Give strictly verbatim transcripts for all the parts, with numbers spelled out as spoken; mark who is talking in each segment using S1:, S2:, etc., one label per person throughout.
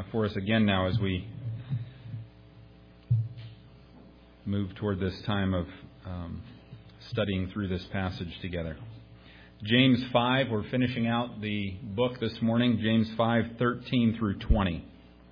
S1: uh, for us again now as we move toward this time of um, studying through this passage together. James five, we're finishing out the book this morning, James five, thirteen through twenty.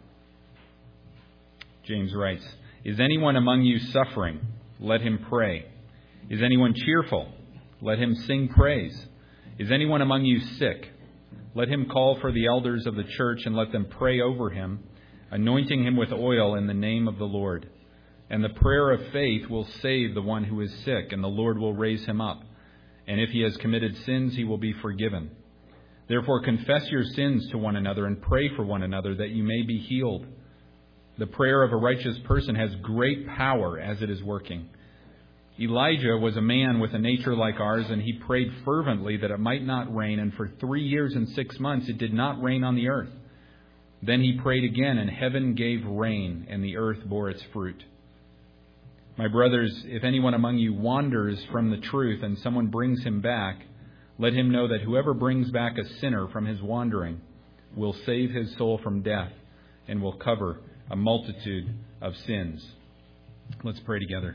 S1: James writes, "Is anyone among you suffering? Let him pray. Is anyone cheerful? Let him sing praise. Is anyone among you sick? Let him call for the elders of the church and let them pray over him, anointing him with oil in the name of the Lord. And the prayer of faith will save the one who is sick, and the Lord will raise him up. And if he has committed sins, he will be forgiven. Therefore confess your sins to one another and pray for one another that you may be healed. The prayer of a righteous person has great power as it is working. Elijah was a man with a nature like ours, and he prayed fervently that it might not rain, and for three years and six months it did not rain on the earth. Then he prayed again, and heaven gave rain, and the earth bore its fruit. My brothers, if anyone among you wanders from the truth and someone brings him back, let him know that whoever brings back a sinner from his wandering will save his soul from death and will cover a multitude of sins." Let's pray together.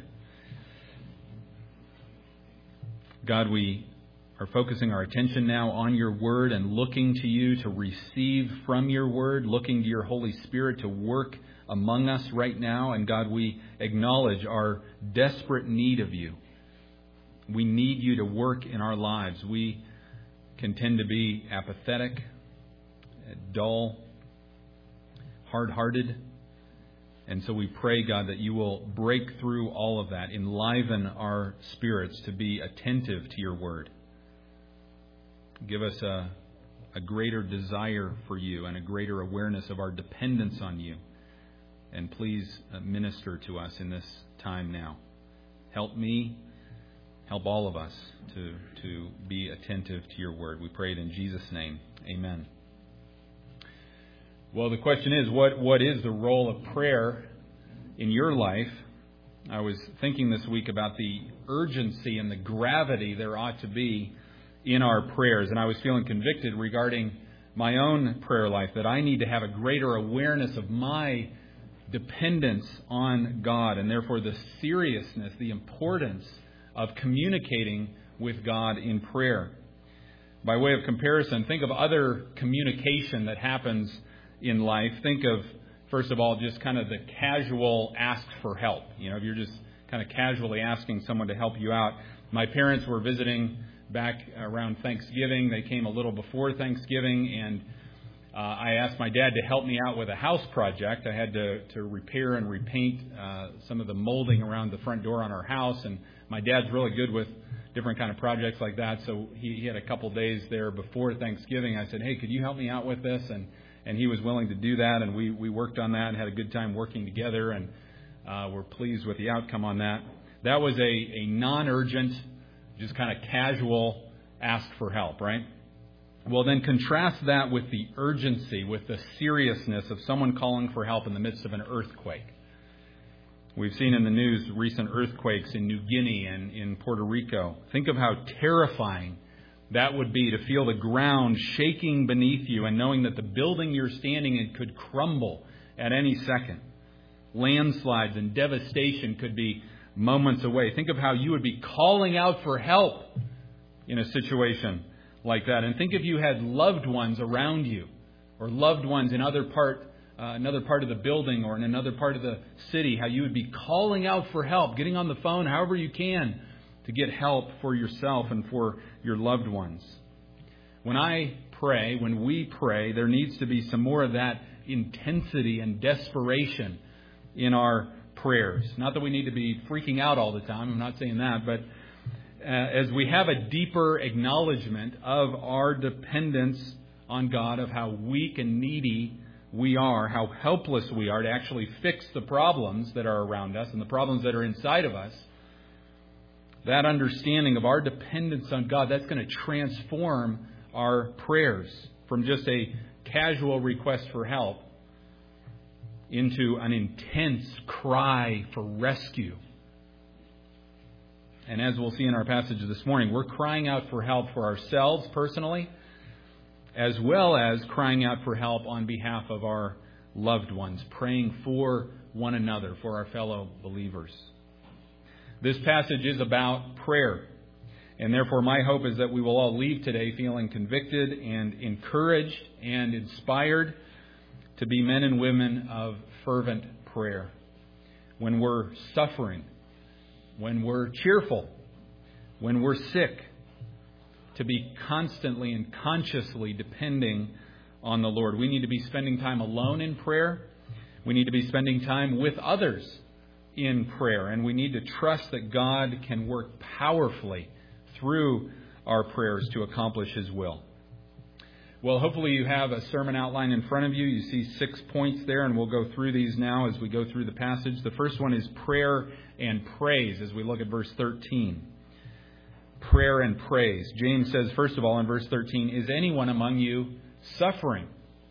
S1: God, we are focusing our attention now on your word and looking to you to receive from your word, looking to your Holy Spirit to work among us right now. And God, we acknowledge our desperate need of you. We need you to work in our lives. We can tend to be apathetic, dull, hard-hearted. And so we pray, God, that you will break through all of that, enliven our spirits to be attentive to your word. Give us a, a greater desire for you and a greater awareness of our dependence on you. And please minister to us in this time now. Help me, help all of us to, to be attentive to your word. We pray it in Jesus' name. Amen. Well, the question is, what, what is the role of prayer in your life? I was thinking this week about the urgency and the gravity there ought to be in our prayers. And I was feeling convicted regarding my own prayer life, that I need to have a greater awareness of my dependence on God, and therefore the seriousness, the importance of communicating with God in prayer. By way of comparison, think of other communication that happens in life. Think of, first of all, just kind of the casual ask for help. You know, if you're just kind of casually asking someone to help you out. My parents were visiting back around Thanksgiving. They came a little before Thanksgiving, and uh, I asked my dad to help me out with a house project. I had to, to repair and repaint uh, some of the molding around the front door on our house, and my dad's really good with different kind of projects like that, so he, he had a couple days there before Thanksgiving. I said, "Hey, could you help me out with this?" And And he was willing to do that, and we, we worked on that and had a good time working together, and uh, we're pleased with the outcome on that. That was a, a non-urgent, just kind of casual ask for help, right? Well, then contrast that with the urgency, with the seriousness of someone calling for help in the midst of an earthquake. We've seen in the news recent earthquakes in New Guinea and in Puerto Rico. Think of how terrifying that would be, to feel the ground shaking beneath you and knowing that the building you're standing in could crumble at any second. Landslides and devastation could be moments away. Think of how you would be calling out for help in a situation like that. And think if you had loved ones around you, or loved ones in other part, uh, another part of the building or in another part of the city, how you would be calling out for help, getting on the phone however you can to get help for yourself and for your loved ones. When I pray, when we pray, there needs to be some more of that intensity and desperation in our prayers. Not that we need to be freaking out all the time. I'm not saying that. But uh, as we have a deeper acknowledgement of our dependence on God, of how weak and needy we are, how helpless we are to actually fix the problems that are around us and the problems that are inside of us, that understanding of our dependence on God, that's going to transform our prayers from just a casual request for help into an intense cry for rescue. And as we'll see in our passage this morning, we're crying out for help for ourselves personally, as well as crying out for help on behalf of our loved ones, praying for one another, for our fellow believers. This passage is about prayer. And therefore, my hope is that we will all leave today feeling convicted and encouraged and inspired to be men and women of fervent prayer. When we're suffering, when we're cheerful, when we're sick, to be constantly and consciously depending on the Lord. We need to be spending time alone in prayer. We need to be spending time with others in prayer. And we need to trust that God can work powerfully through our prayers to accomplish His will. Well, hopefully you have a sermon outline in front of you. You see six points there, and we'll go through these now as we go through the passage. The first one is prayer and praise as we look at verse thirteen. Prayer and praise. James says, first of all, in verse thirteen, is anyone among you suffering?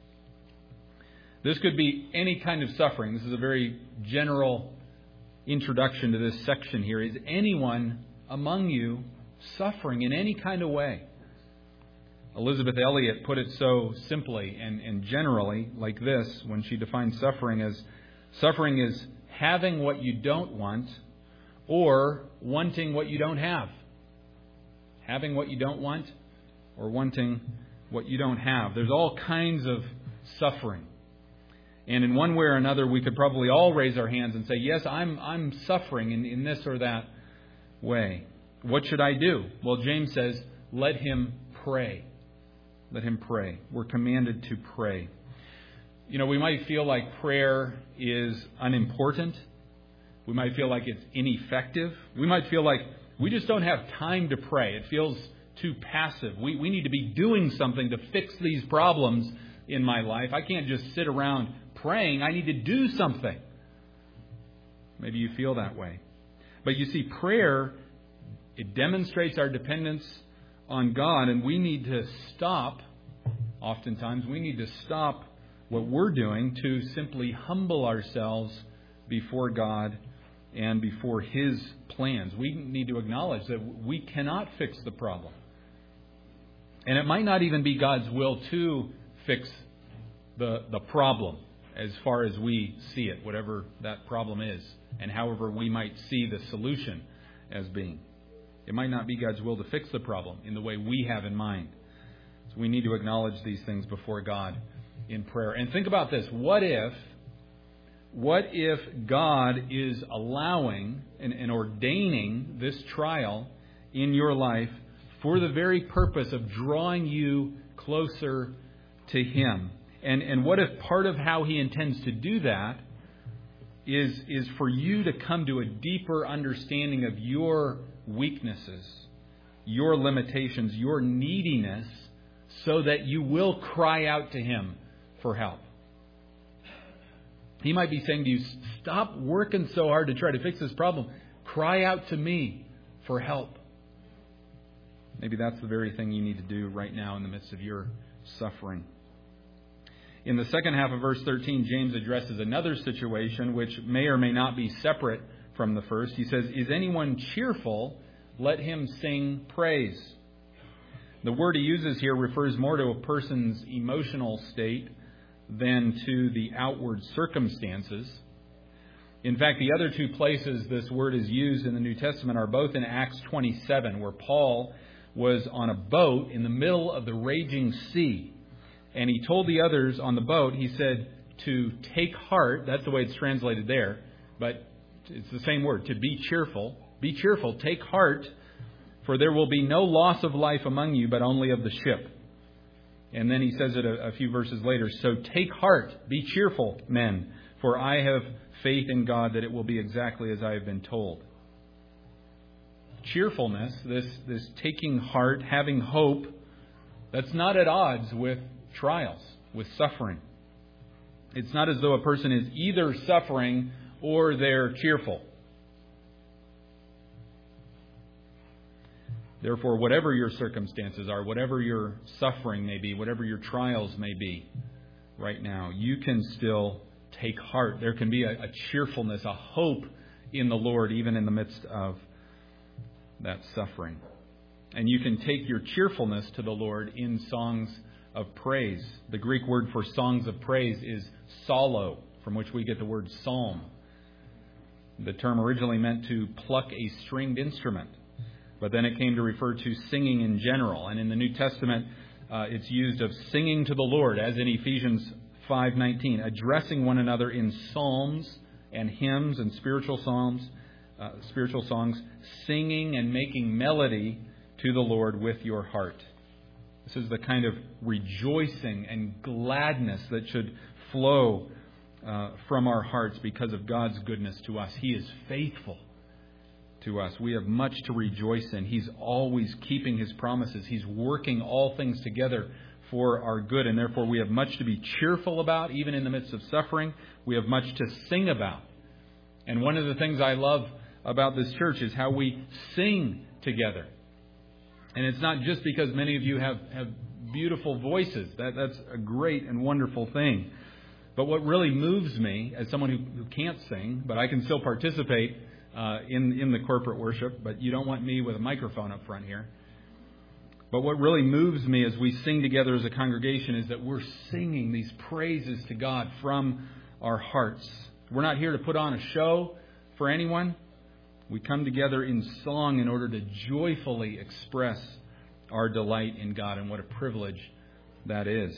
S1: This could be any kind of suffering. This is a very general introduction to this section here. Is anyone among you suffering in any kind of way? Elizabeth Elliot put it so simply and, and generally like this when she defines suffering as suffering is having what you don't want or wanting what you don't have. Having what you don't want or wanting what you don't have. There's all kinds of suffering. And in one way or another, we could probably all raise our hands and say, yes, I'm I'm suffering in, in this or that way. What should I do? Well, James says, let him pray. Let him pray. We're commanded to pray. You know, we might feel like prayer is unimportant. We might feel like it's ineffective. We might feel like we just don't have time to pray. It feels too passive. We we need to be doing something to fix these problems in my life. I can't just sit around praying. I need to do something. Maybe you feel that way. But you see, prayer, it demonstrates our dependence on God, and we need to stop, oftentimes, we need to stop what we're doing to simply humble ourselves before God and before His plans. We need to acknowledge that we cannot fix the problem. And it might not even be God's will to fix the, the problem as far as we see it, whatever that problem is, and however we might see the solution as being. It might not be God's will to fix the problem in the way we have in mind. So we need to acknowledge these things before God in prayer. And think about this. What if, what if God is allowing and, and ordaining this trial in your life for the very purpose of drawing you closer to Him? And, and what if part of how He intends to do that is, is for you to come to a deeper understanding of your weaknesses, your limitations, your neediness, so that you will cry out to Him for help. He might be saying to you, stop working so hard to try to fix this problem. Cry out to me for help. Maybe that's the very thing you need to do right now in the midst of your suffering. In the second half of verse thirteen, James addresses another situation which may or may not be separate from the first. He says, is anyone cheerful? Let him sing praise. The word he uses here refers more to a person's emotional state than to the outward circumstances. In fact, the other two places this word is used in the New Testament are both in Acts twenty-seven, where Paul was on a boat in the middle of the raging sea. And he told the others on the boat, he said, to take heart. That's the way it's translated there. But it's the same word, to be cheerful. Be cheerful, take heart, for there will be no loss of life among you, but only of the ship. And then he says it a, a few verses later. So take heart, be cheerful, men, for I have faith in God that it will be exactly as I have been told. Cheerfulness, this, this taking heart, having hope, that's not at odds with trials, with suffering. It's not as though a person is either suffering or they're cheerful. Therefore, whatever your circumstances are, whatever your suffering may be, whatever your trials may be right now, you can still take heart. There can be a, a cheerfulness, a hope in the Lord, even in the midst of that suffering. And you can take your cheerfulness to the Lord in songs of praise. The Greek word for songs of praise is psallo, from which we get the word psalm. The term originally meant to pluck a stringed instrument, but then it came to refer to singing in general. And in the New Testament, uh, it's used of singing to the Lord, as in Ephesians five nineteen, addressing one another in psalms and hymns and spiritual psalms, uh, spiritual songs, singing and making melody to the Lord with your heart. This is the kind of rejoicing and gladness that should flow uh, from our hearts because of God's goodness to us. He is faithful to us. We have much to rejoice in. He's always keeping His promises. He's working all things together for our good, and therefore we have much to be cheerful about, even in the midst of suffering. We have much to sing about. And one of the things I love about this church is how we sing together. And it's not just because many of you have, have beautiful voices. That, that's a great and wonderful thing. But what really moves me, as someone who, who can't sing, but I can still participate uh, in, in the corporate worship, but you don't want me with a microphone up front here. But what really moves me as we sing together as a congregation is that we're singing these praises to God from our hearts. We're not here to put on a show for anyone. We come together in song in order to joyfully express our delight in God, and what a privilege that is.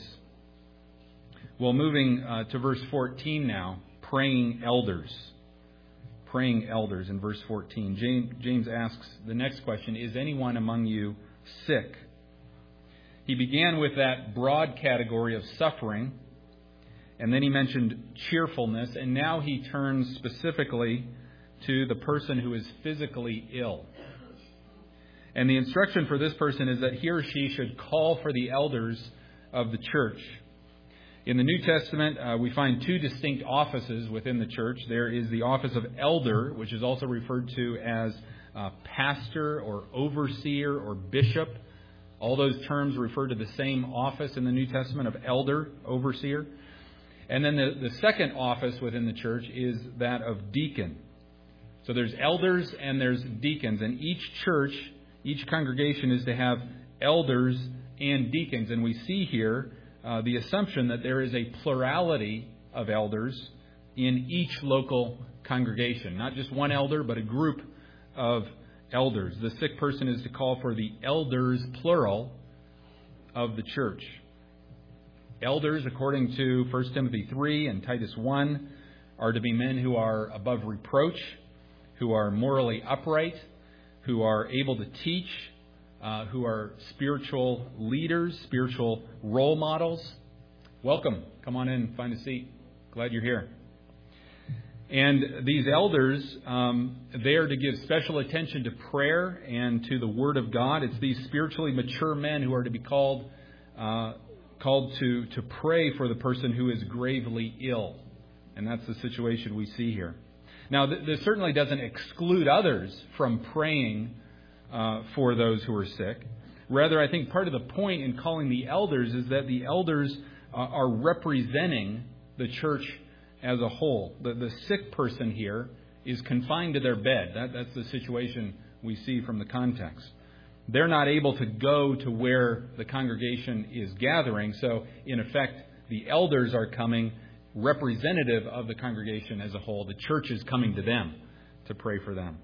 S1: Well, moving uh, to verse fourteen now, praying elders. Praying elders in verse fourteen. James, James asks the next question, is anyone among you sick? He began with that broad category of suffering, and then he mentioned cheerfulness, and now he turns specifically to the person who is physically ill. And the instruction for this person is that he or she should call for the elders of the church. In the New Testament, uh, we find two distinct offices within the church. There is the office of elder, which is also referred to as uh, pastor or overseer or bishop. All those terms refer to the same office in the New Testament of elder, overseer. And then the, the second office within the church is that of deacon. So there's elders and there's deacons. And each church, each congregation is to have elders and deacons. And we see here uh, the assumption that there is a plurality of elders in each local congregation. Not just one elder, but a group of elders. The sick person is to call for the elders, plural, of the church. Elders, according to First Timothy three and Titus one, are to be men who are above reproach, who are morally upright, who are able to teach, uh, who are spiritual leaders, spiritual role models. Welcome. Come on in, find a seat. Glad you're here. And these elders, um, they are to give special attention to prayer and to the Word of God. It's these spiritually mature men who are to be called uh, called to, to pray for the person who is gravely ill. And that's the situation we see here. Now, th- this certainly doesn't exclude others from praying uh, for those who are sick. Rather, I think part of the point in calling the elders is that the elders uh, are representing the church as a whole. The, the sick person here is confined to their bed. That, that's the situation we see from the context. They're not able to go to where the congregation is gathering. So, in effect, the elders are coming representative of the congregation as a whole. The church is coming to them to pray for them.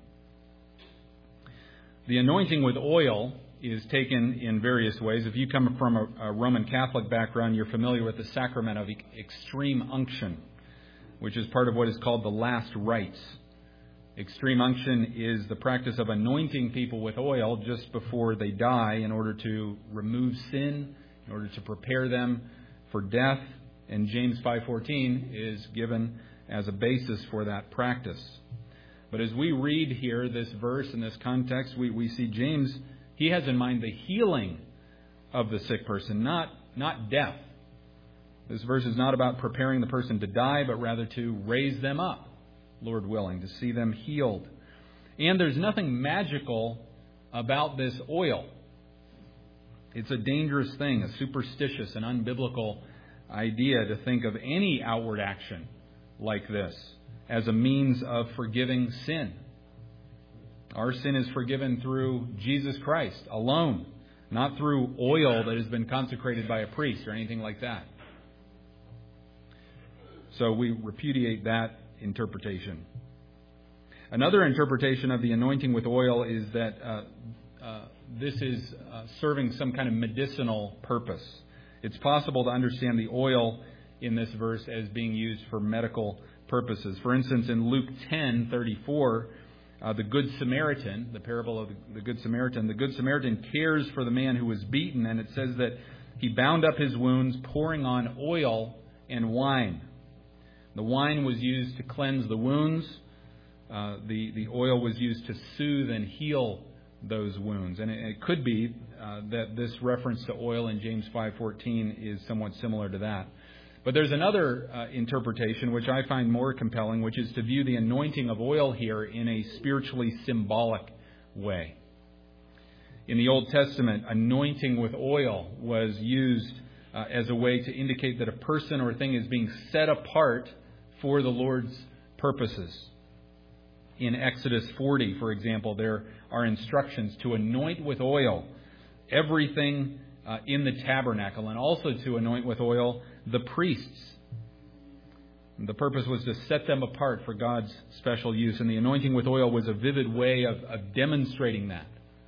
S1: The anointing with oil is taken in various ways. If you come from a, a Roman Catholic background, you're familiar with the sacrament of extreme unction, which is part of what is called the last rites. Extreme unction is the practice of anointing people with oil just before they die in order to remove sin, in order to prepare them for death. And James five fourteen is given as a basis for that practice. But as we read here this verse in this context, we, we see James, he has in mind the healing of the sick person, not, not death. This verse is not about preparing the person to die, but rather to raise them up, Lord willing, to see them healed. And there's nothing magical about this oil. It's a dangerous thing, a superstitious and unbiblical idea to think of any outward action like this as a means of forgiving sin. Our sin is forgiven through Jesus Christ alone. not through oil that has been consecrated by a priest or anything like that. So we repudiate that interpretation. Another interpretation of the anointing with oil is that uh, uh, this is uh, serving some kind of medicinal purpose. It's possible to understand the oil in this verse as being used for medical purposes. For instance, in Luke ten thirty-four, uh, the Good Samaritan, the parable of the, the Good Samaritan, the Good Samaritan cares for the man who was beaten, and it says that he bound up his wounds, pouring on oil and wine. The wine was used to cleanse the wounds. Uh, the, the oil was used to soothe and heal those wounds. And it, it could be uh, that this reference to oil in James five fourteen is somewhat similar to that. But there's another uh, interpretation which I find more compelling, which is to view the anointing of oil here in a spiritually symbolic way. In the Old Testament, anointing with oil was used uh, as a way to indicate that a person or thing is being set apart for the Lord's purposes. In Exodus forty, for example, there are instructions to anoint with oil everything uh, in the tabernacle, and also to anoint with oil the priests. And the purpose was to set them apart for God's special use, and the anointing with oil was a vivid way of, of demonstrating that.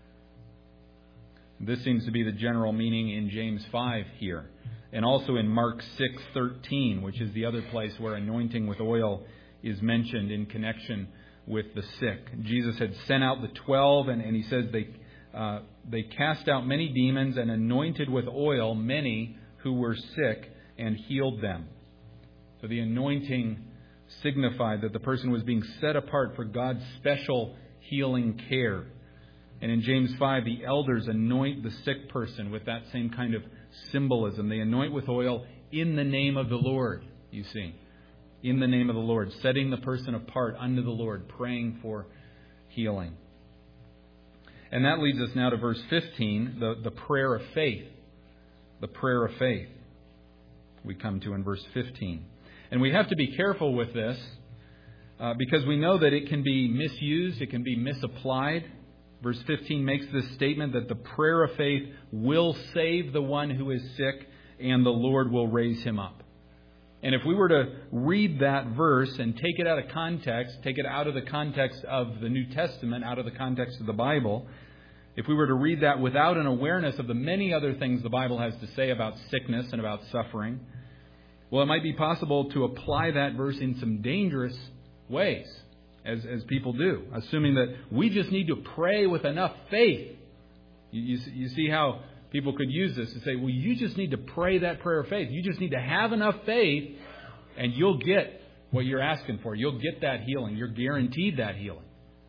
S1: This seems to be the general meaning in James five here, and also in Mark six thirteen, which is the other place where anointing with oil is mentioned in connection with the sick. Jesus had sent out the twelve, and, and he says they uh, they cast out many demons and anointed with oil many who were sick and healed them. So the anointing signified that the person was being set apart for God's special healing care. And in James five, the elders anoint the sick person with that same kind of symbolism. They anoint with oil in the name of the Lord, you see. In the name of the Lord, setting the person apart unto the Lord, praying for healing. And that leads us now to verse fifteen, the, the prayer of faith. The prayer of faith we come to in verse fifteen. And we have to be careful with this uh, because we know that it can be misused, it can be misapplied. Verse fifteen makes this statement that the prayer of faith will save the one who is sick and the Lord will raise him up. And if we were to read that verse and take it out of context, take it out of the context of the New Testament, out of the context of the Bible, if we were to read that without an awareness of the many other things the Bible has to say about sickness and about suffering, well, it might be possible to apply that verse in some dangerous ways, as, as people do, assuming that we just need to pray with enough faith. You, you, you see how people could use this to say, well, you just need to pray that prayer of faith. You just need to have enough faith and you'll get what you're asking for. You'll get that healing. You're guaranteed that healing.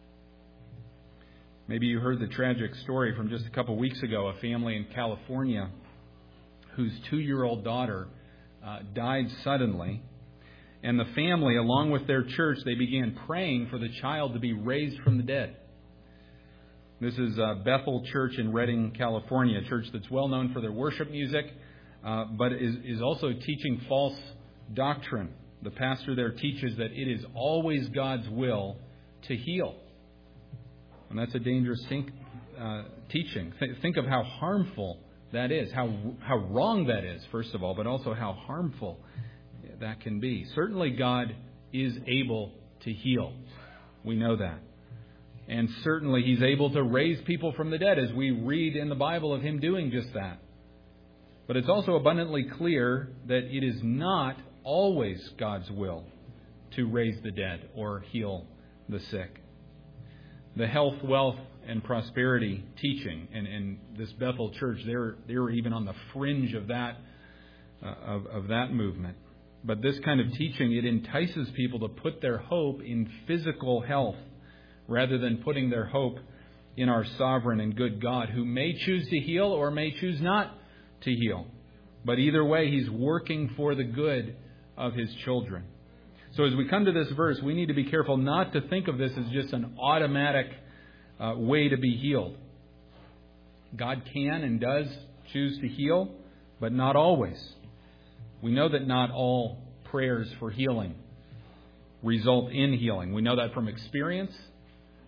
S1: Maybe you heard the tragic story from just a couple weeks ago, a family in California whose two-year-old daughter uh, died suddenly. And the family, along with their church, they began praying for the child to be raised from the dead. This is uh, Bethel Church in Redding, California, a church that's well known for their worship music, uh, but is, is also teaching false doctrine. The pastor there teaches that it is always God's will to heal. And that's a dangerous think, uh, teaching. Th- think of how harmful that is, how how wrong that is, first of all, but also how harmful that can be. Certainly God is able to heal. We know that. And certainly He's able to raise people from the dead, as we read in the Bible of Him doing just that. But it's also abundantly clear that it is not always God's will to raise the dead or heal the sick. The health, wealth, and prosperity teaching, and, and this Bethel Church, they're they're even on the fringe of that uh, of, of that movement. But this kind of teaching, it entices people to put their hope in physical health rather than putting their hope in our sovereign and good God, who may choose to heal or may choose not to heal. But either way, He's working for the good of His children. So as we come to this verse, we need to be careful not to think of this as just an automatic uh, way to be healed. God can and does choose to heal, but not always. We know that not all prayers for healing result in healing. We know that from experience.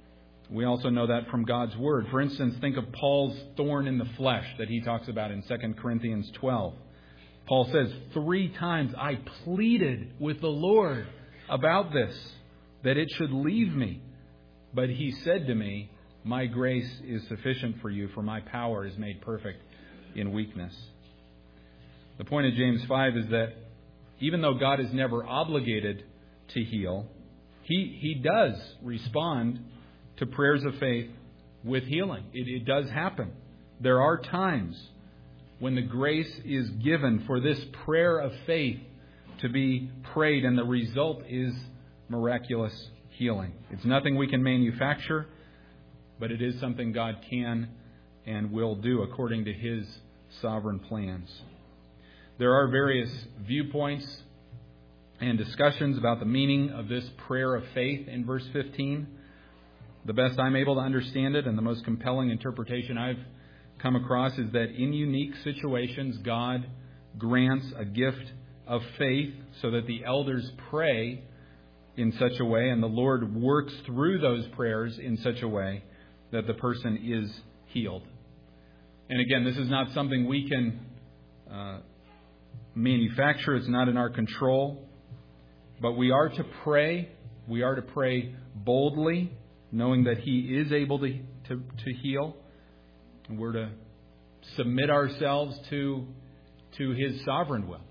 S1: We also know that from God's Word. For instance, think of Paul's thorn in the flesh that he talks about in Second Corinthians twelve. Paul says, three times I pleaded with the Lord about this, that it should leave me. But he said to me, my grace is sufficient for you, for my power is made perfect in weakness. The point of James five is that even though God is never obligated to heal, He, he does respond to prayers of faith with healing. It, it does happen. There are times when the grace is given for this prayer of faith to be prayed, and the result is miraculous healing. It's nothing we can manufacture, but it is something God can and will do according to His sovereign plans. There are various viewpoints and discussions about the meaning of this prayer of faith in verse fifteen. The best I'm able to understand it, and the most compelling interpretation I've come across, is that in unique situations, God grants a gift of faith so that the elders pray in such a way, and the Lord works through those prayers in such a way that the person is healed. And again, this is not something we can uh, manufacture. It's not in our control. But we are to pray. We are to pray boldly, knowing that He is able to, to, to heal. And we're to submit ourselves to, to His sovereign will,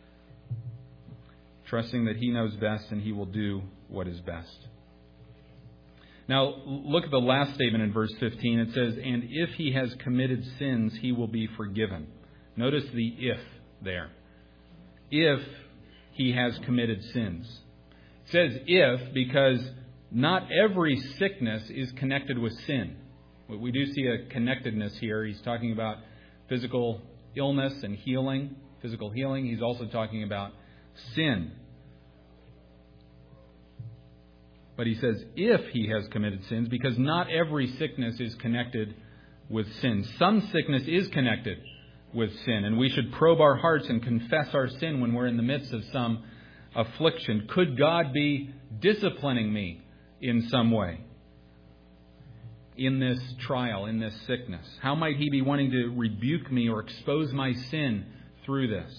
S1: trusting that He knows best and He will do what is best. Now, look at the last statement in verse fifteen. It says, and if he has committed sins, he will be forgiven. Notice the if there. If he has committed sins. It says if because not every sickness is connected with sin. We do see a connectedness here. He's talking about physical illness and healing, physical healing. He's also talking about sin. But he says, if he has committed sins, because not every sickness is connected with sin. Some sickness is connected with sin, and we should probe our hearts and confess our sin when we're in the midst of some affliction. Could God be disciplining me in some way in this trial, in this sickness? How might He be wanting to rebuke me or expose my sin through this?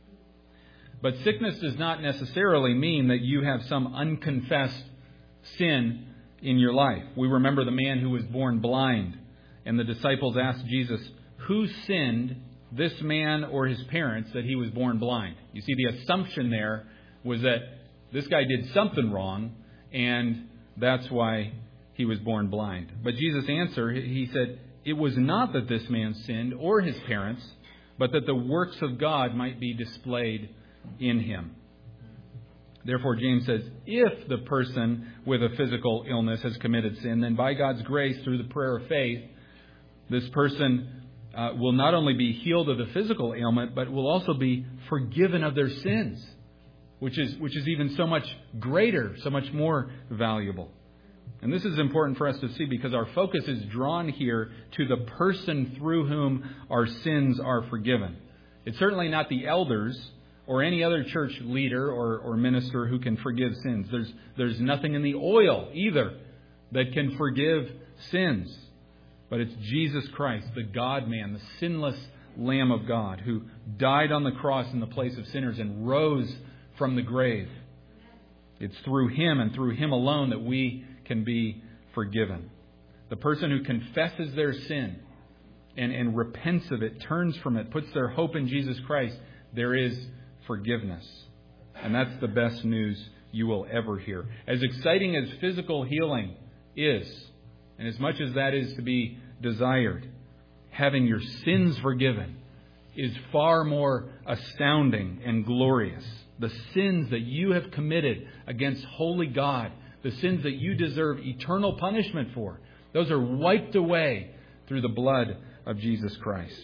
S1: But sickness does not necessarily mean that you have some unconfessed sin in your life. We remember the man who was born blind, and the disciples asked Jesus, who sinned, this man or his parents, that he was born blind? You see, the assumption there was that this guy did something wrong, and that's why he was born blind. But Jesus answered, He said, it was not that this man sinned or his parents, but that the works of God might be displayed in him. Therefore, James says, if the person with a physical illness has committed sin, then by God's grace, through the prayer of faith, this person uh, will not only be healed of the physical ailment, but will also be forgiven of their sins, which is which is even so much greater, so much more valuable. And this is important for us to see because our focus is drawn here to the person through whom our sins are forgiven. It's certainly not the elders or any other church leader or, or minister who can forgive sins. There's, there's nothing in the oil either that can forgive sins. But it's Jesus Christ, the God-man, the sinless Lamb of God, who died on the cross in the place of sinners and rose from the grave. It's through Him and through Him alone that we can be forgiven. The person who confesses their sin and, and repents of it, turns from it, puts their hope in Jesus Christ, there is forgiveness. And that's the best news you will ever hear. As exciting as physical healing is, and as much as that is to be desired, having your sins forgiven is far more astounding and glorious. The sins that you have committed against holy God, the sins that you deserve eternal punishment for, those are wiped away through the blood of Jesus Christ.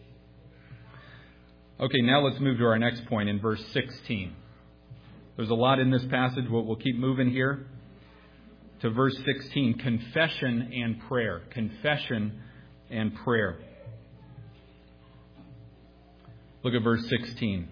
S1: Okay, now let's move to our next point in verse sixteen. There's a lot in this passage. We'll, we'll keep moving here to verse sixteen, confession and prayer. Confession and prayer. Look at verse sixteen.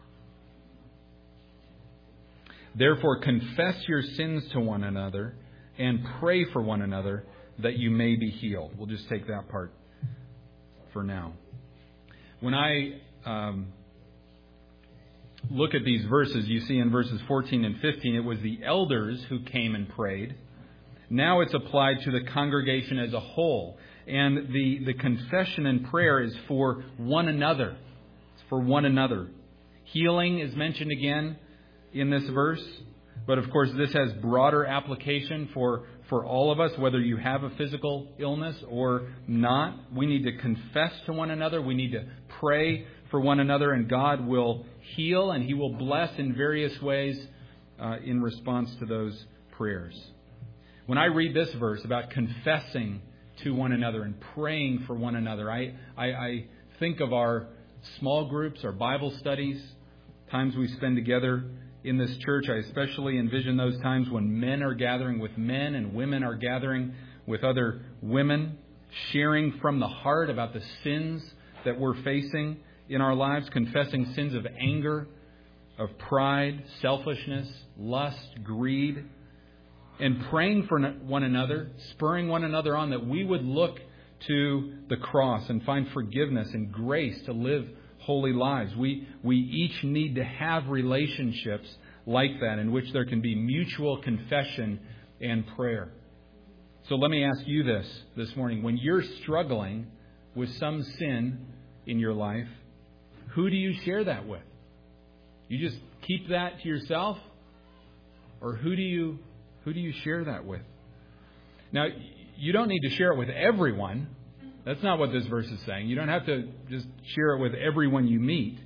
S1: Therefore, confess your sins to one another and pray for one another that you may be healed. We'll just take that part for now. When I um, look at these verses, you see in verses fourteen and fifteen, it was the elders who came and prayed. Now it's applied to the congregation as a whole. And the, the confession and prayer is for one another. It's for one another. Healing is mentioned again in this verse. But of course, this has broader application for, for all of us, whether you have a physical illness or not. We need to confess to one another. We need to pray for one another, and God will heal and He will bless in various ways uh, in response to those prayers. When I read this verse about confessing to one another and praying for one another, I, I, I think of our small groups, our Bible studies, times we spend together in this church. I especially envision those times when men are gathering with men and women are gathering with other women, sharing from the heart about the sins that we're facing in our lives, confessing sins of anger, of pride, selfishness, lust, greed, and praying for one another, spurring one another on that we would look to the cross and find forgiveness and grace to live holy lives. We we each need to have relationships like that in which there can be mutual confession and prayer. So let me ask you this this morning. When you're struggling with some sin in your life, who do you share that with? You just keep that to yourself? Or who do you who do you share that with? Now, you don't need to share it with everyone. That's not what this verse is saying. You don't have to just share it with everyone you meet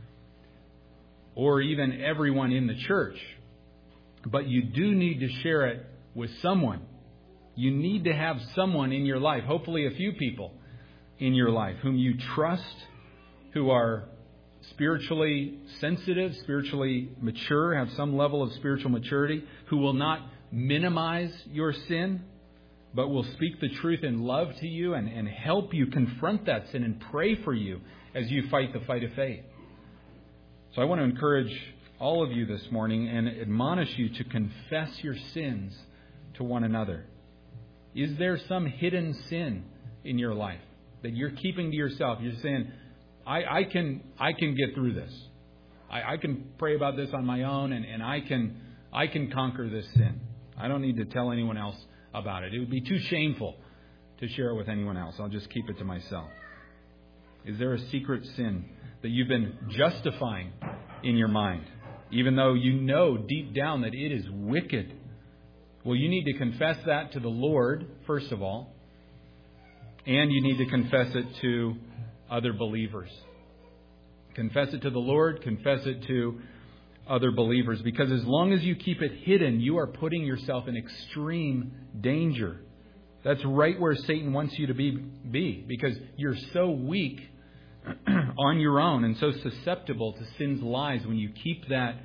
S1: or even everyone in the church. But you do need to share it with someone. You need to have someone in your life, hopefully a few people in your life, whom you trust, who are spiritually sensitive, spiritually mature, have some level of spiritual maturity, who will not minimize your sin, but will speak the truth in love to you and, and help you confront that sin and pray for you as you fight the fight of faith. So I want to encourage all of you this morning and admonish you to confess your sins to one another. Is there some hidden sin in your life that you're keeping to yourself? You're saying, I, I can I can get through this. I, I can pray about this on my own and, and I can I can conquer this sin. I don't need to tell anyone else about it. It would be too shameful to share it with anyone else. I'll just keep it to myself. Is there a secret sin that you've been justifying in your mind, even though you know deep down that it is wicked? Well, you need to confess that to the Lord, first of all, and you need to confess it to other believers. Confess it to the Lord, confess it to other believers, because as long as you keep it hidden, you are putting yourself in extreme danger. That's right where Satan wants you to be, be because you're so weak on your own and so susceptible to sin's lies when you keep that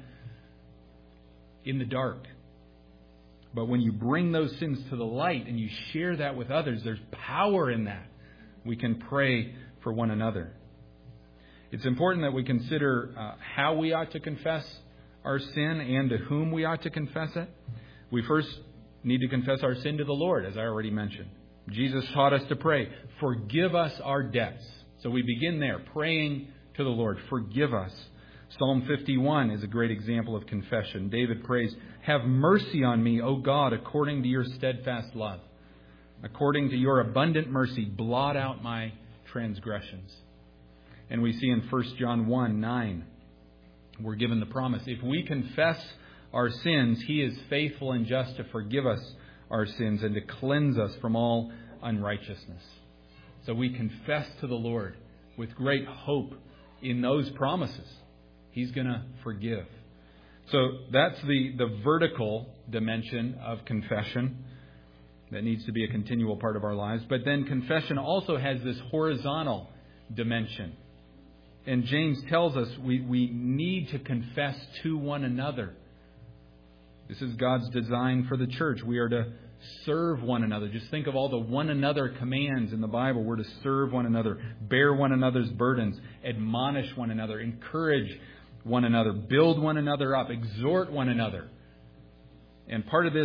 S1: in the dark. But when you bring those sins to the light and you share that with others, there's power in that. We can pray for one another. It's important that we consider uh, how we ought to confess our sin and to whom we ought to confess it. We first need to confess our sin to the Lord, as I already mentioned. Jesus taught us to pray, forgive us our debts. So we begin there, praying to the Lord, forgive us. Psalm fifty-one is a great example of confession. David prays, have mercy on me, O God, according to your steadfast love. According to your abundant mercy, blot out my transgressions. And we see in First John one nine, we're given the promise. If we confess our sins, He is faithful and just to forgive us our sins and to cleanse us from all unrighteousness. So we confess to the Lord with great hope in those promises. He's going to forgive. So that's the, the vertical dimension of confession that needs to be a continual part of our lives. But then confession also has this horizontal dimension. And James tells us we, we need to confess to one another. This is God's design for the church. We are to serve one another. Just think of all the one another commands in the Bible. We're to serve one another, bear one another's burdens, admonish one another, encourage one another, build one another up, exhort one another. And part of this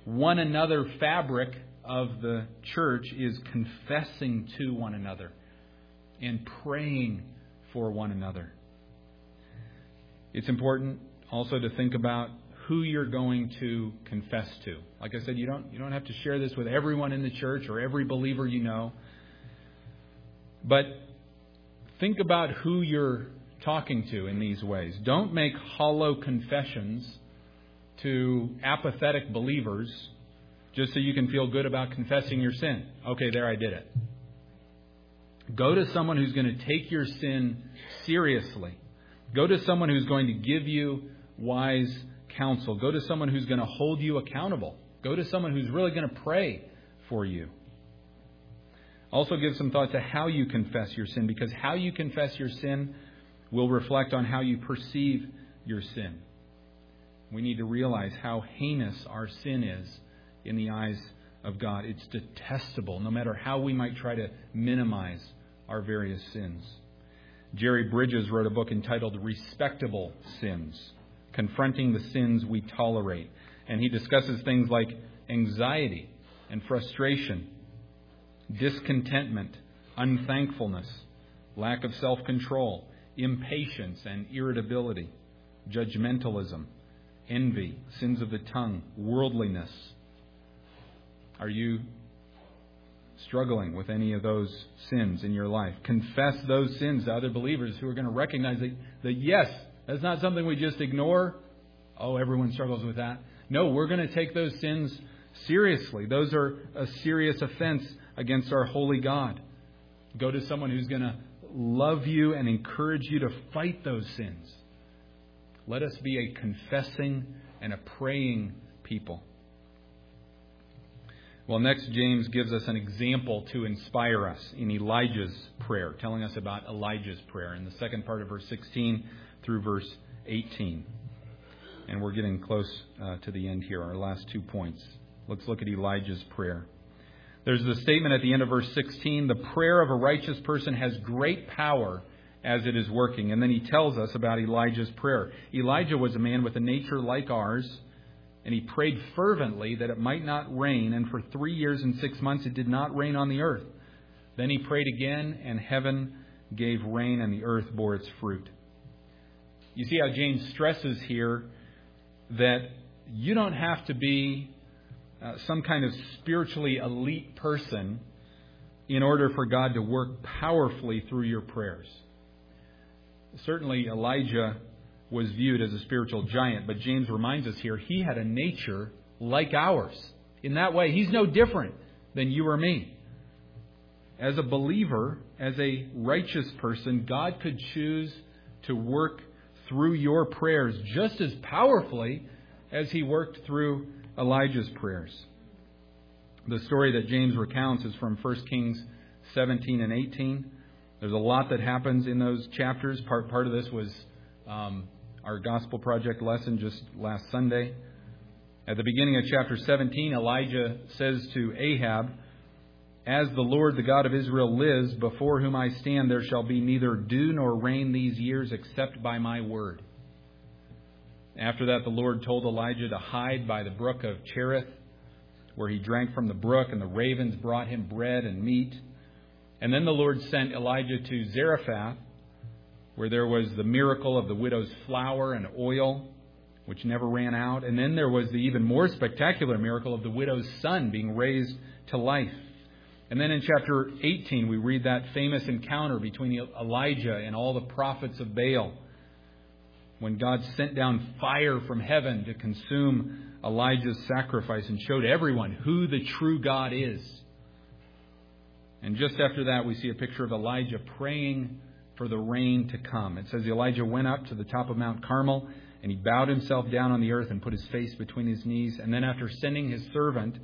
S1: one another fabric of the church is confessing to one another and praying for one another. It's important also to think about who you're going to confess to. Like I said, you don't you don't have to share this with everyone in the church or every believer you know. But think about who you're talking to in these ways. Don't make hollow confessions to apathetic believers just so you can feel good about confessing your sin. Okay, there, I did it. Go to someone who's going to take your sin seriously. Go to someone who's going to give you wise counsel. Go to someone who's going to hold you accountable. Go to someone who's really going to pray for you. Also give some thought to how you confess your sin, because how you confess your sin will reflect on how you perceive your sin. We need to realize how heinous our sin is in the eyes of God. It's detestable, no matter how we might try to minimize our various sins. Jerry Bridges wrote a book entitled Respectable Sins, Confronting the Sins We Tolerate. And he discusses things like anxiety and frustration, discontentment, unthankfulness, lack of self-control, impatience and irritability, judgmentalism, envy, sins of the tongue, worldliness. Are you struggling with any of those sins in your life? Confess those sins to other believers who are going to recognize that, that yes, that's not something we just ignore. Oh, everyone struggles with that. No, we're going to take those sins seriously. Those are a serious offense against our holy God. Go to someone who's going to love you and encourage you to fight those sins. Let us be a confessing and a praying people. Well, next, James gives us an example to inspire us in Elijah's prayer, telling us about Elijah's prayer in the second part of verse sixteen through verse eighteen. And we're getting close uh, to the end here, our last two points. Let's look at Elijah's prayer. There's the statement at the end of verse sixteen, the prayer of a righteous person has great power as it is working. And then he tells us about Elijah's prayer. Elijah was a man with a nature like ours, and he prayed fervently that it might not rain. And for three years and six months it did not rain on the earth. Then he prayed again, and heaven gave rain, and the earth bore its fruit. You see how James stresses here that you don't have to be uh, some kind of spiritually elite person in order for God to work powerfully through your prayers. Certainly Elijah was viewed as a spiritual giant, but James reminds us here he had a nature like ours. In that way, he's no different than you or me. As a believer, as a righteous person, God could choose to work through your prayers just as powerfully as he worked through Elijah's prayers. The story that James recounts is from First Kings seventeen and eighteen. There's a lot that happens in those chapters. Part, part of this was um, our Gospel Project lesson just last Sunday. At the beginning of chapter seventeen, Elijah says to Ahab, "As the Lord, the God of Israel, lives, before whom I stand, there shall be neither dew nor rain these years except by my word." After that, the Lord told Elijah to hide by the brook of Cherith, where he drank from the brook, and the ravens brought him bread and meat. And then the Lord sent Elijah to Zarephath, where there was the miracle of the widow's flour and oil, which never ran out. And then there was the even more spectacular miracle of the widow's son being raised to life. And then in chapter eighteen, we read that famous encounter between Elijah and all the prophets of Baal, when God sent down fire from heaven to consume Elijah's sacrifice and showed everyone who the true God is. And just after that, we see a picture of Elijah praying for the rain to come. It says Elijah went up to the top of Mount Carmel, and he bowed himself down on the earth and put his face between his knees. And then after sending his servant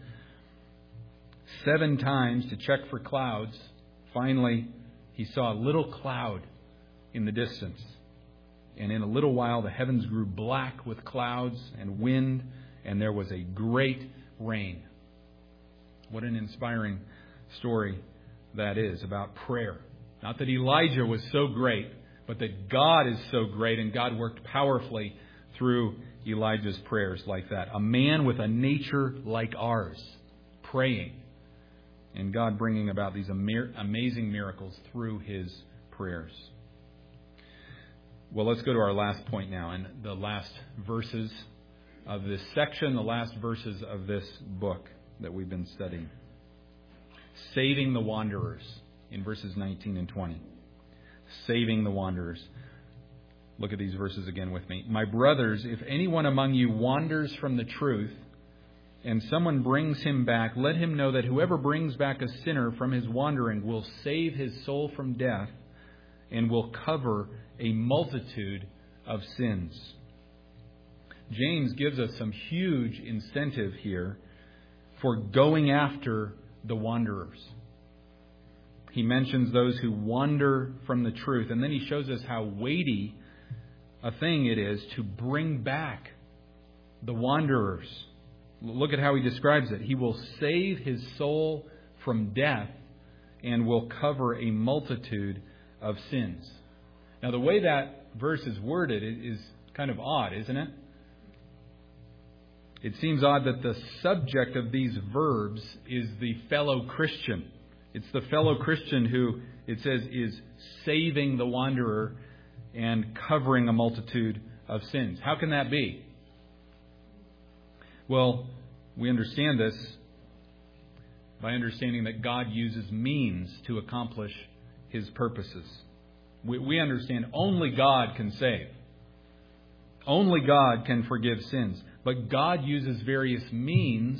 S1: seven times to check for clouds, finally he saw a little cloud in the distance. And in a little while, the heavens grew black with clouds and wind, and there was a great rain. What an inspiring story that is about prayer. Not that Elijah was so great, but that God is so great, and God worked powerfully through Elijah's prayers like that. A man with a nature like ours, praying, and God bringing about these amazing miracles through his prayers. Well, let's go to our last point now, and the last verses of this section, the last verses of this book that we've been studying. Saving the wanderers in verses nineteen and twenty. Saving the wanderers. Look at these verses again with me. My brothers, if anyone among you wanders from the truth, and someone brings him back, let him know that whoever brings back a sinner from his wandering will save his soul from death and will cover a multitude of sins. James gives us some huge incentive here for going after the wanderers. He mentions those who wander from the truth, and then he shows us how weighty a thing it is to bring back the wanderers. Look at how he describes it. He will save his soul from death and will cover a multitude of sins. Now, the way that verse is worded is kind of odd, isn't it? It seems odd that the subject of these verbs is the fellow Christian. It's the fellow Christian who, it says, is saving the wanderer and covering a multitude of sins. How can that be? Well, we understand this by understanding that God uses means to accomplish his purposes. We, we understand only God can save. Only God can forgive sins. But God uses various means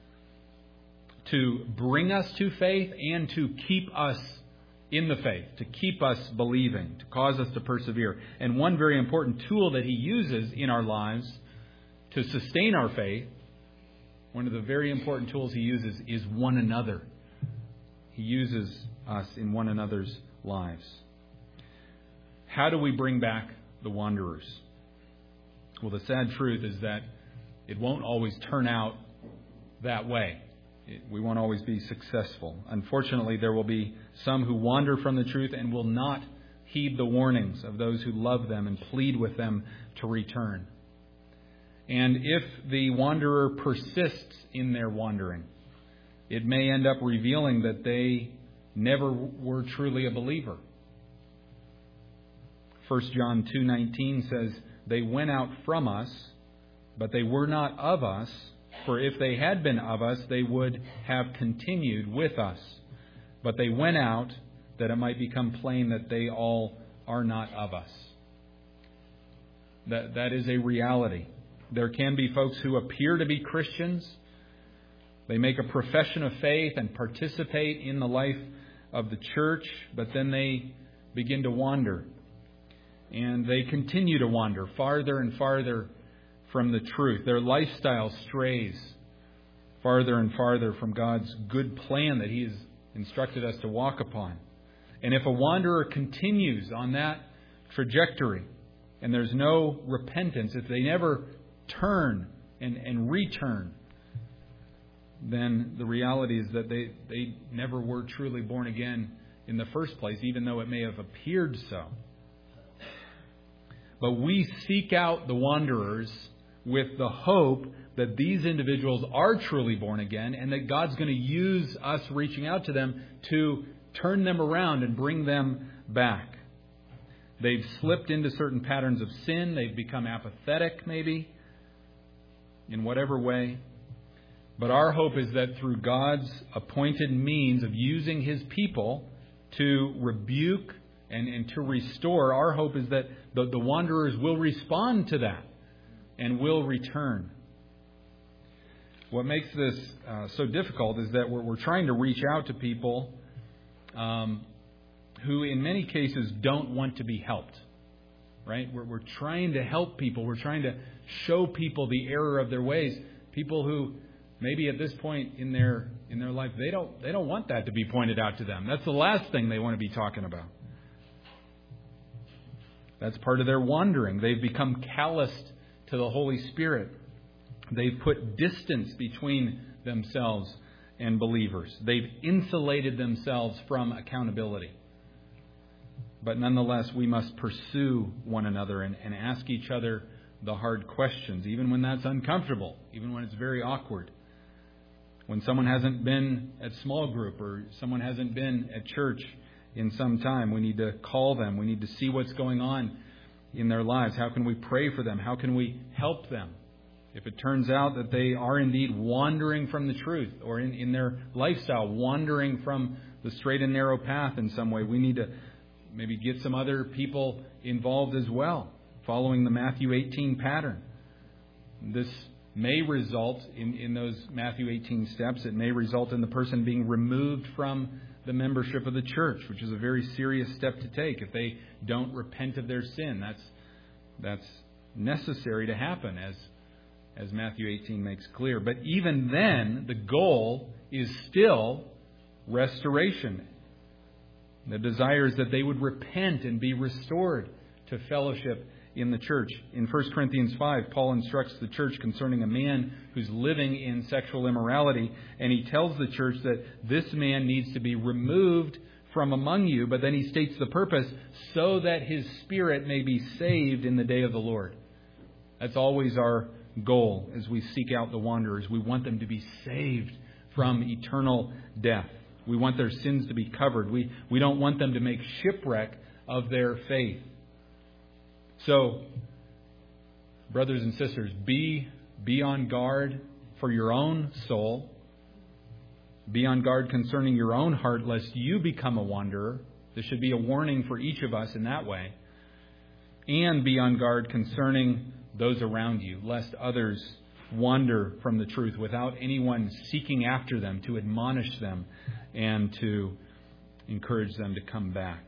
S1: to bring us to faith and to keep us in the faith, to keep us believing, to cause us to persevere. And one very important tool that he uses in our lives to sustain our faith, one of the very important tools he uses is one another. He uses us in one another's lives. How do we bring back the wanderers? Well, the sad truth is that it won't always turn out that way. It, we won't always be successful. Unfortunately, there will be some who wander from the truth and will not heed the warnings of those who love them and plead with them to return. And if the wanderer persists in their wandering, it may end up revealing that they never were truly a believer. First John two nineteen says, they went out from us, but they were not of us, for if they had been of us, they would have continued with us. But they went out that it might become plain that they all are not of us. That, that is a reality. There can be folks who appear to be Christians. They make a profession of faith and participate in the life of the church, but then they begin to wander. And they continue to wander farther and farther from the truth. Their lifestyle strays farther and farther from God's good plan that He has instructed us to walk upon. And if a wanderer continues on that trajectory and there's no repentance, if they never turn and, and return, then the reality is that they, they never were truly born again in the first place, even though it may have appeared so. But we seek out the wanderers with the hope that these individuals are truly born again and that God's going to use us reaching out to them to turn them around and bring them back. They've slipped into certain patterns of sin. They've become apathetic, maybe, in whatever way. But our hope is that through God's appointed means of using His people to rebuke and, and to restore, our hope is that the, the wanderers will respond to that and will return. What makes this uh, so difficult is that we're, we're trying to reach out to people um, who in many cases don't want to be helped. Right? We're, we're trying to help people. We're trying to show people the error of their ways. People who maybe at this point in their in their life, they don't they don't want that to be pointed out to them. That's the last thing they want to be talking about. That's part of their wandering. They've become calloused to the Holy Spirit. They've put distance between themselves and believers. They've insulated themselves from accountability. But nonetheless, we must pursue one another and, and ask each other the hard questions, even when that's uncomfortable, even when it's very awkward. When someone hasn't been at small group or someone hasn't been at church in some time, we need to call them. We need to see what's going on in their lives. How can we pray for them? How can we help them? If it turns out that they are indeed wandering from the truth, or in, in their lifestyle, wandering from the straight and narrow path in some way, we need to maybe get some other people involved as well, following the Matthew eighteen pattern. This may result in, in those Matthew eighteen steps. It may result in the person being removed from the membership of the church, which is a very serious step to take. If they don't repent of their sin, that's that's necessary to happen, as as Matthew eighteen makes clear. But even then, the goal is still restoration. The desire is that they would repent and be restored to fellowship in the church. In First Corinthians five, Paul instructs the church concerning a man who's living in sexual immorality, and he tells the church that this man needs to be removed from among you, but then he states the purpose, so that his spirit may be saved in the day of the Lord. That's always our goal as we seek out the wanderers. We want them to be saved from eternal death. We want their sins to be covered. We, we don't want them to make shipwreck of their faith. So, brothers and sisters, be, be on guard for your own soul. Be on guard concerning your own heart, lest you become a wanderer. This should be a warning for each of us in that way. And be on guard concerning those around you, lest others wander from the truth without anyone seeking after them to admonish them and to encourage them to come back.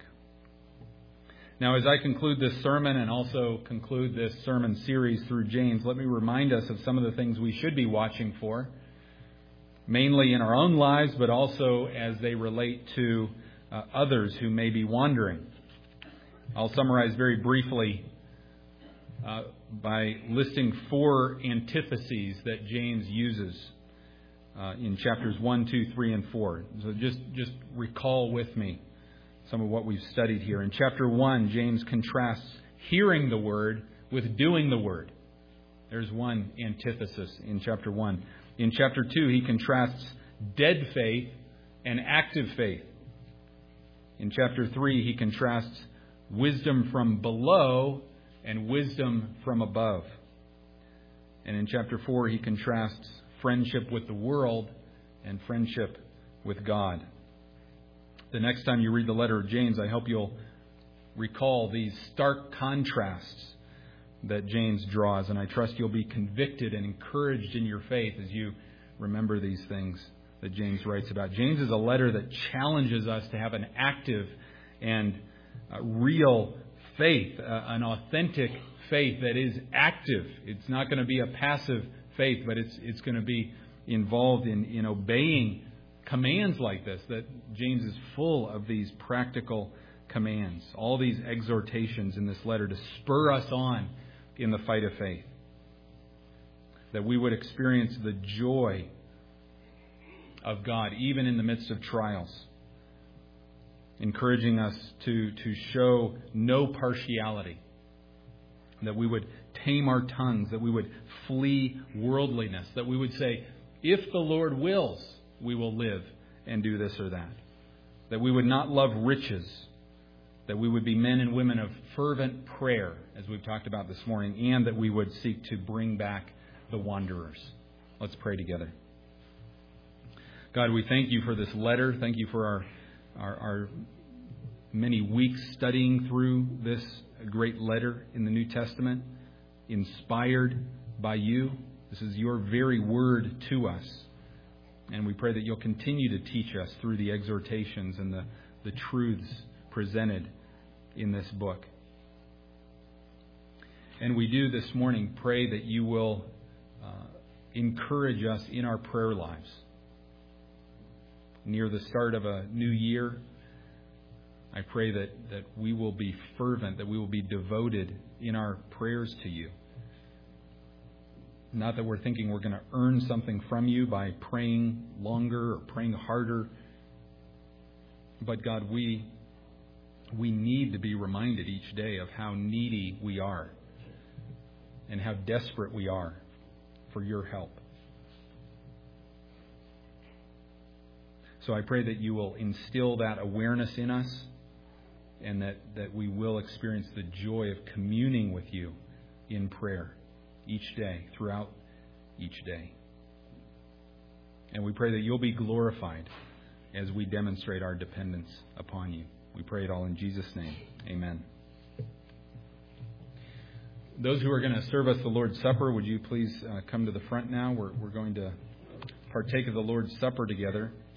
S1: Now, as I conclude this sermon and also conclude this sermon series through James, let me remind us of some of the things we should be watching for, mainly in our own lives, but also as they relate to uh, others who may be wandering. I'll summarize very briefly uh, by listing four antitheses that James uses uh, in chapters one, two, three, and four. So just, just recall with me some of what we've studied here. In chapter one, James contrasts hearing the word with doing the word. There's one antithesis in chapter one. In chapter two, he contrasts dead faith and active faith. In chapter three, he contrasts wisdom from below and wisdom from above. And in chapter four, he contrasts friendship with the world and friendship with God. The next time you read the letter of James, I hope you'll recall these stark contrasts that James draws, and I trust you'll be convicted and encouraged in your faith as you remember these things that James writes about. James is a letter that challenges us to have an active and uh, real faith, uh, an authentic faith that is active. It's not going to be a passive faith, but it's it's going to be involved in, in obeying commands like this, that James is full of these practical commands, all these exhortations in this letter to spur us on in the fight of faith, that we would experience the joy of God even in the midst of trials, encouraging us to, to show no partiality, that we would tame our tongues, that we would flee worldliness, that we would say, if the Lord wills, we will live and do this or that. That we would not love riches. That we would be men and women of fervent prayer, as we've talked about this morning, and that we would seek to bring back the wanderers. Let's pray together. God, we thank you for this letter. Thank you for our, our, our many weeks studying through this great letter in the New Testament, inspired by you. This is your very word to us. And we pray that you'll continue to teach us through the exhortations and the, the truths presented in this book. And we do this morning pray that you will uh, encourage us in our prayer lives. Near the start of a new year, I pray that, that we will be fervent, that we will be devoted in our prayers to you. Not that we're thinking we're going to earn something from you by praying longer or praying harder. But God, we we need to be reminded each day of how needy we are. and how desperate we are for your help. So I pray that you will instill that awareness in us, and that, that we will experience the joy of communing with you in prayer each day, throughout each day. And we pray that you'll be glorified as we demonstrate our dependence upon you. We pray it all in Jesus' name. Amen. Those who are going to serve us the Lord's Supper, would you please uh, come to the front now? We're, we're going to partake of the Lord's Supper together.